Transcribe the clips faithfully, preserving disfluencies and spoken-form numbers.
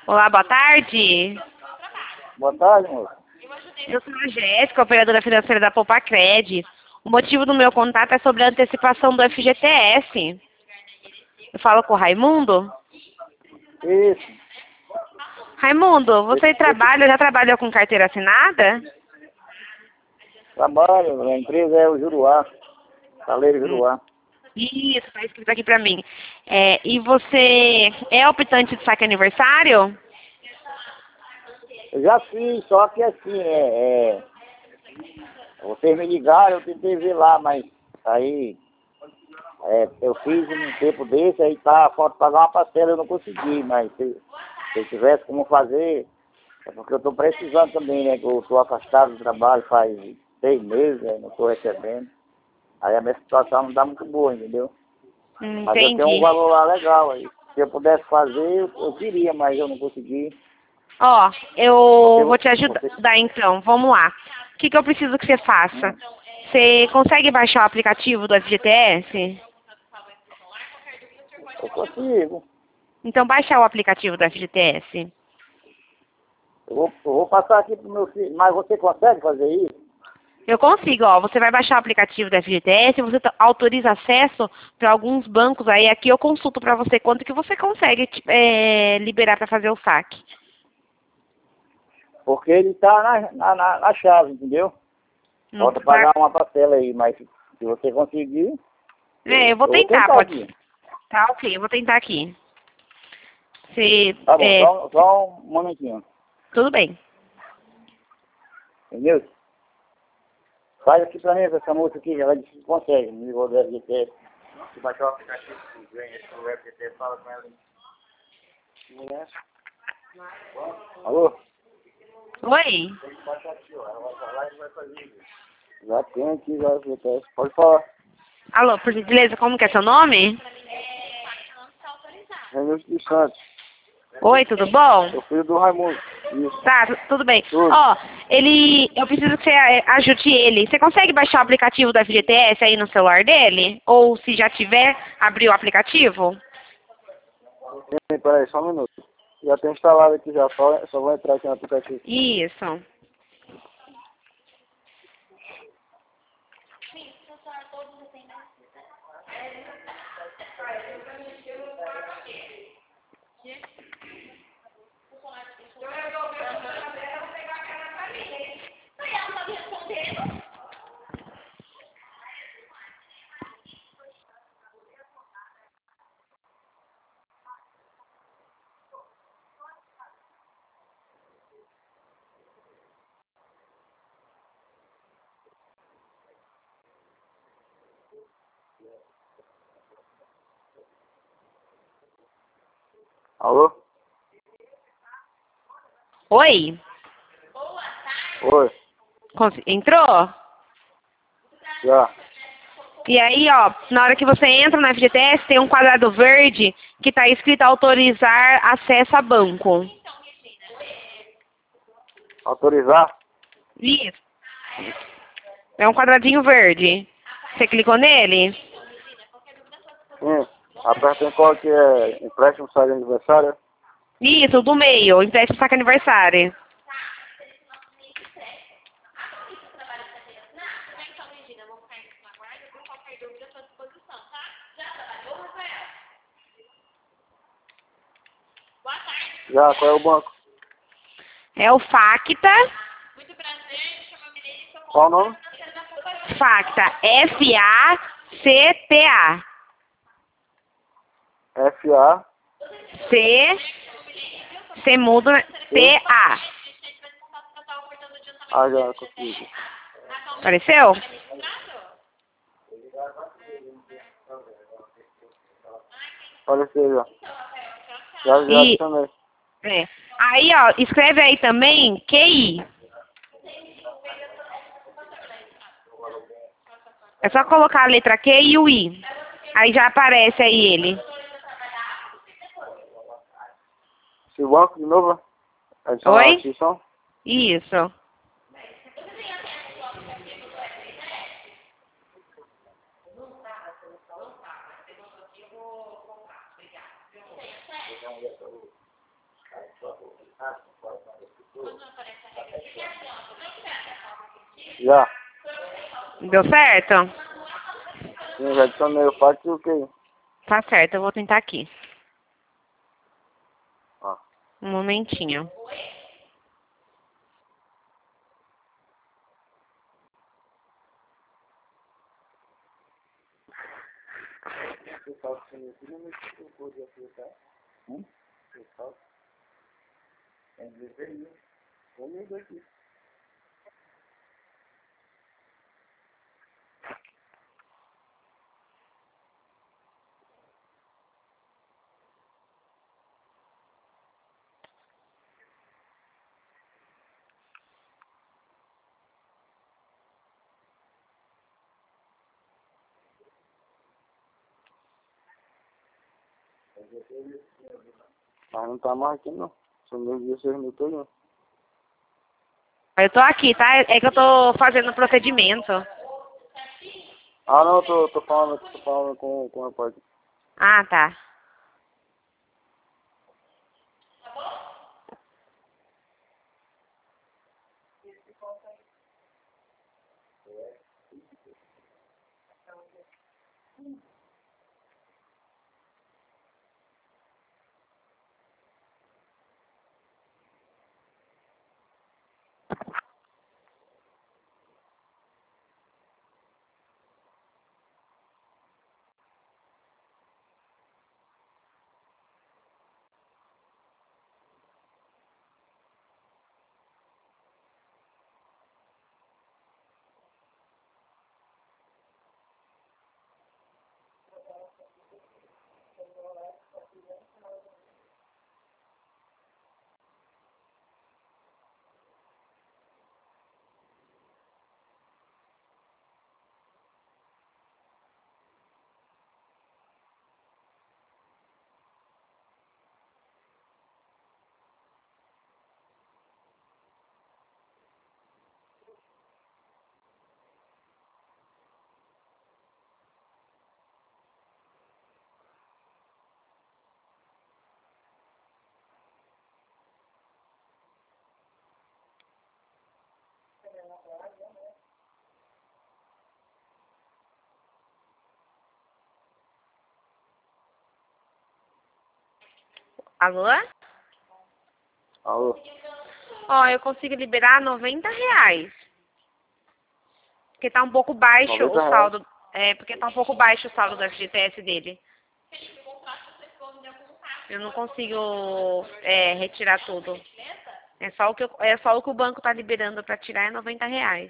Olá, boa tarde. Boa tarde, moço. Eu sou a Jéssica, operadora financeira da Poupacred. O motivo do meu contato é sobre a antecipação do F G T S. Eu falo com o Raimundo. Isso. Raimundo, você Esse, trabalha, já trabalhou com carteira assinada? trabalho, a empresa é o Juruá, Caleiro Hum. Juruá. Isso, está escrito aqui pra mim. É, e você é optante de saque aniversário? Eu já fiz, só que assim, é, é, vocês me ligaram, eu tentei ver lá, mas aí é, eu fiz um tempo desse, aí tá, falta pagar uma parcela, eu não consegui, mas se, se eu tivesse como fazer, é porque eu tô precisando também, né, que eu tô afastado do trabalho faz seis meses, né, não tô recebendo. Aí a minha situação não tá muito boa, entendeu? Hum, Mas eu tenho um Entendi. valor lá legal aí. Se eu pudesse fazer, eu, eu queria, mas eu não consegui. Ó, eu Você, vou te ajudar você, então. Vamos lá. O que, que eu preciso que você faça? hum, Você consegue baixar o aplicativo do F G T S? eu consigo. Então baixa o aplicativo do F G T S. Eu vou, eu vou passar aqui pro meu filho. Mas você consegue fazer isso? Eu consigo, ó. Você vai baixar o aplicativo do F G T S, você t- autoriza acesso para alguns bancos. Aí aqui eu consulto para você quanto que você consegue é, liberar para fazer o saque. Porque ele tá na, na, na, na chave, entendeu? Não Falta tá... pagar uma parcela aí, mas se você conseguir, É, eu, eu vou eu vou tentar, tentar pode. aqui. Tá, ok, eu vou tentar aqui. Se, Tá bom, é, só, só um momentinho. tudo bem. Entendeu? Faz aqui pra mim essa moça aqui, ela disse que consegue. Me ligou do F G T S. Se baixar o aplicativo, vem esse do F G T S, fala com ela. Alô? Oi? Já tem aqui, já, F G T S. Pode falar. Alô, por gentileza, como que é seu nome? Raimundo dos Santos. Oi, tudo bom? Sou filho do Raimundo. Isso. Tá, tu- tudo bem. Tudo. Ó, ele, eu preciso que você é, ajude ele. Você consegue baixar o aplicativo da F G T S aí no celular dele? Ou se já tiver, abrir o aplicativo? Sim, peraí, só um minuto. Já tem instalado aqui já, só, só vou entrar aqui no aplicativo. Isso. Alô? Oi? Oi, Cons- Entrou? já. E aí, ó, na hora que você entra na F G T S, tem um quadrado verde que tá escrito autorizar acesso a banco. Autorizar? Isso. É um quadradinho verde. Você clicou nele? Sim. Aperta em qual que é empréstimo sai de aniversário? Isso, do meio, empréstimo saque aniversário. Já, qual é o banco? É o Facta, Qual o nome? Facta, F A C T A. F A C, C mudo, T A. Ah, já consegui. Apareceu? Apareceu já. Já, já E, adicionei. é. Aí, ó, escreve aí também Q I. É só colocar a letra Q e o I. Aí já aparece aí ele. Se o banco de novo, adicionar a Oi? inscrição. Isso. Já. Deu certo? Sim, já adicionei o fax e o que? Tá certo, eu vou tentar aqui. Ah. Um momentinho. Hum? Tem dezesseis mil. Comigo aqui. Mas não tá mais aqui não. São meus dezesseis mil todo. Eu tô aqui, tá? É que eu tô fazendo o procedimento. Ah não, eu tô, tô falando, tô falando com, com o rapaz. Ah, tá. Alô? Alô? Ó, eu consigo liberar noventa reais. Porque tá um pouco baixo o noventa reais? saldo. É, porque tá um pouco baixo o saldo do F G T S dele. Eu não consigo é, retirar tudo. É só, o que eu- é só o que o banco tá liberando pra tirar é noventa reais.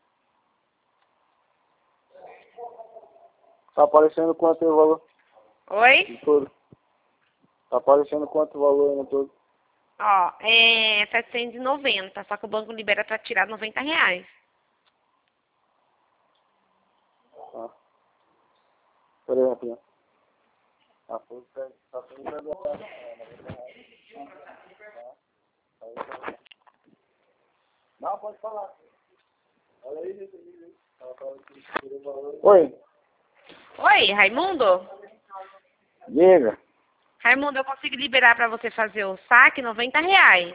Tá aparecendo quanto o valor Oi? no todo? Tá aparecendo quanto o valor no todo? Ó, é setecentos e noventa, só que o banco libera pra tirar noventa reais. Ah. Pera aí, rapidinho. Ah, foi, tá, tá tudo agora. Não, pode falar. Olha aí, gente. Oi, Oi, Raimundo? diga. Raimundo, eu consigo liberar pra você fazer o saque noventa reais.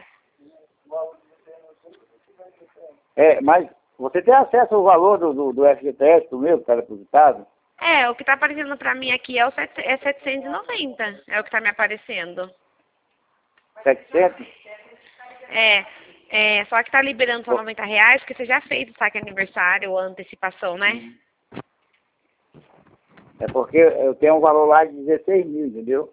É, mas você tem acesso ao valor do, do, do F G T S do meu que está depositado? É, o que tá aparecendo pra mim aqui é o sete, é setecentos e noventa. É o que tá me aparecendo. setecentos? É, é, só que tá liberando só noventa reais, porque você já fez o saque aniversário ou antecipação, né? É porque eu tenho um valor lá de dezesseis mil, entendeu?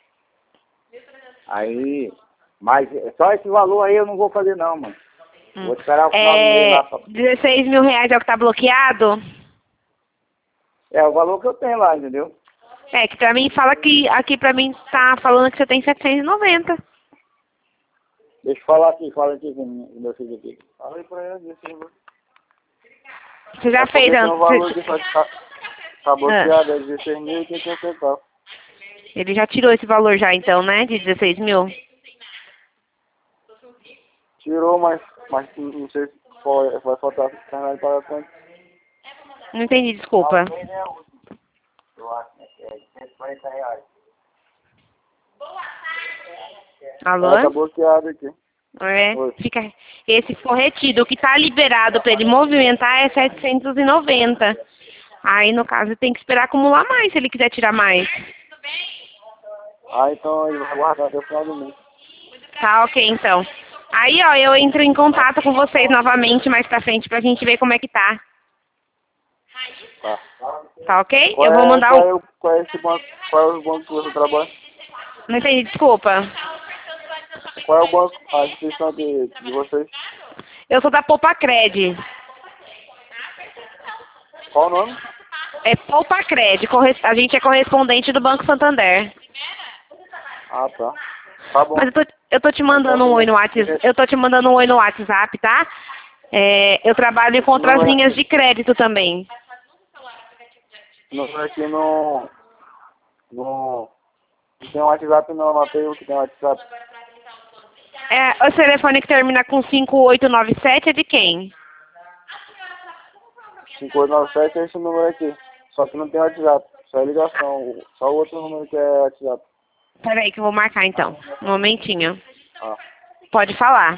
Aí, mas só esse valor aí eu não vou fazer não, mano. Hum. Vou esperar o final do mês É, lá. Pra... dezesseis mil reais é o que tá bloqueado? É o valor que eu tenho lá, entendeu? É, que pra mim fala que, aqui pra mim tá falando que você tem setecentos e noventa. Deixa eu falar aqui, fala aqui com o meu filho aqui. Fala aí pra ele, assim, Você já é fez porque tem um valor antes? de tá, tá bloqueado, é dezesseis mil e oitenta centavos. Ele já tirou esse valor já então, né? De dezesseis mil? Tirou, mas, mas não sei se for, vai faltar carnal para quanto. Não entendi, desculpa. Eu acho, né? Que é cento e quarenta reais. Alô? Ah, tá bloqueado aqui. É, Oi. fica, esse ficou retido. O que está liberado para ele movimentar é setecentos e noventa. Aí, no caso, tem que esperar acumular mais se ele quiser tirar mais. Ah, então ele vai guardar até o final do mês. Tá, ok, então. Aí, ó, eu entro em contato com vocês novamente mais pra frente pra gente ver como é que tá. Tá. Tá ok? Qual Eu vou é, mandar qual um... é, o, qual é esse banco? Qual é o banco que você trabalha? Não entendi, desculpa. Qual é o banco, a instituição de, de vocês? Eu sou da Poupa Cred. Qual o nome? É Poupa Cred. corre- A gente é correspondente do Banco Santander. Ah, tá. Tá bom. Mas eu tô, eu tô te mandando um oi no WhatsApp. Eu tô te mandando um oi no WhatsApp, tá? É, eu trabalho com outras Não é- linhas de crédito também. Não é aqui no... No... Não tem WhatsApp não, não tem o que tem WhatsApp. É, o telefone que termina com cinco oito nove sete é de quem? cinco oito nove sete é esse número aqui. Só que não tem WhatsApp. Só é ligação. Só o outro número que é WhatsApp. Peraí que eu vou marcar então. Um momentinho. Ah. Pode falar.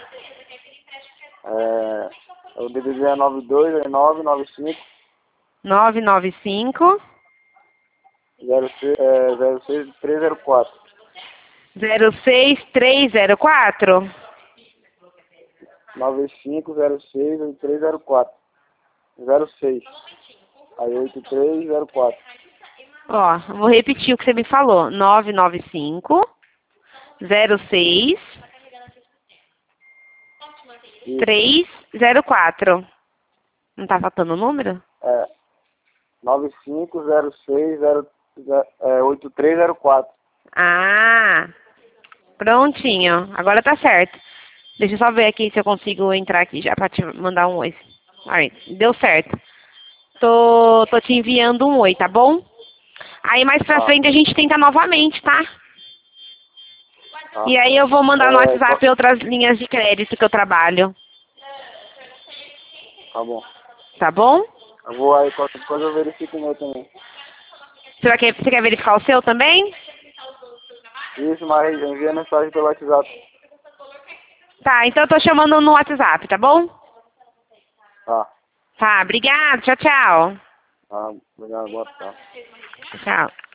É... O D D D é nove dois, é nove nove cinco, nove nove cinco, zero seis, é, zero seis três zero quatro. zero seis três zero quatro. nove cinco zero seis oito três zero quatro. zero seis. Aí oito três zero quatro. Ó, eu vou repetir o que você me falou. nove nove cinco, zero seis, três zero quatro. Não tá faltando o número? É. nove cinco zero seis zero oito três zero quatro. Ah, prontinho. Agora tá certo. Deixa eu só ver aqui se eu consigo entrar aqui já pra te mandar um oi. Aí, deu certo. Tô, tô te enviando um oi, tá bom? Aí mais pra Tá. frente a gente tenta novamente, tá? Tá. E aí eu vou mandar no É, WhatsApp outras linhas de crédito que eu trabalho. Tá bom. Tá bom? Eu vou aí, qualquer coisa eu verifico o meu também. Você, vai quer, você quer verificar o seu também? Isso, mas envia mensagem pelo WhatsApp. Tá, então eu tô chamando no WhatsApp, tá bom? Tá. Tá, obrigado. Tchau, tchau. Tá, obrigado, boa tarde. Tchau.